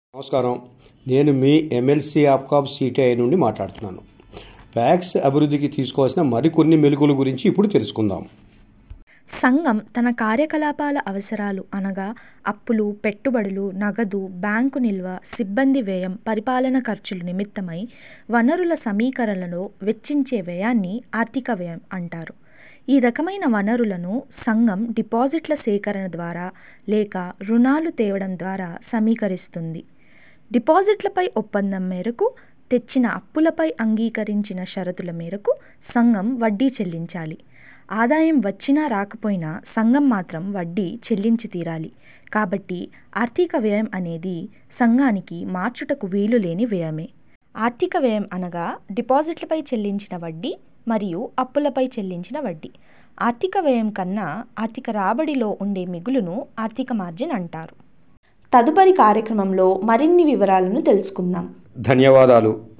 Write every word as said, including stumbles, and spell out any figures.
నమస్కారం. నేను మీ MLC APCOB CTI నుండి మాట్లాడుతున్నాను. ప్యాక్స్ అభివృద్ధికి తీసుకోవాల్సిన మరికొన్ని మెలుకుల గురించి ఇప్పుడు తెలుసుకుందాం. సంఘం తన కార్యకలాపాల అవసరాలు అనగా అప్పులు, పెట్టుబడులు, నగదు, బ్యాంకు నిల్వ, సిబ్బంది వ్యయం, పరిపాలన ఖర్చులు నిమిత్తమై వనరుల సమీకరణలో వెచ్చించే వ్యయాన్ని ఆర్థిక వ్యయం అంటారు. ఈ రకమైన వనరులను సంఘం డిపాజిట్ల సేకరణ ద్వారా లేక రుణాలు తేవడం ద్వారా సమీకరిస్తుంది. డిపాజిట్లపై ఒప్పందం మేరకు తెచ్చిన అప్పులపై అంగీకరించిన షరతుల మేరకు సంఘం వడ్డీ చెల్లించాలి. ఆదాయం వచ్చినా రాకపోయినా సంఘం మాత్రం వడ్డీ చెల్లించి తీరాలి. కాబట్టి ఆర్థిక వ్యయం అనేది సంఘానికి మార్చుటకు వీలు లేని వ్యయమే. ఆర్థిక వ్యయం అనగా డిపాజిట్లపై చెల్లించిన వడ్డీ మరియు అప్పులపై చెల్లించిన వడ్డీ. ఆర్థిక వ్యయం కన్నా ఆర్థిక రాబడిలో ఉండే మిగులును ఆర్థిక మార్జిన్ అంటారు. తదుపరి కార్యక్రమంలో మరిన్ని వివరాలను తెలుసుకుందాం. ధన్యవాదాలు.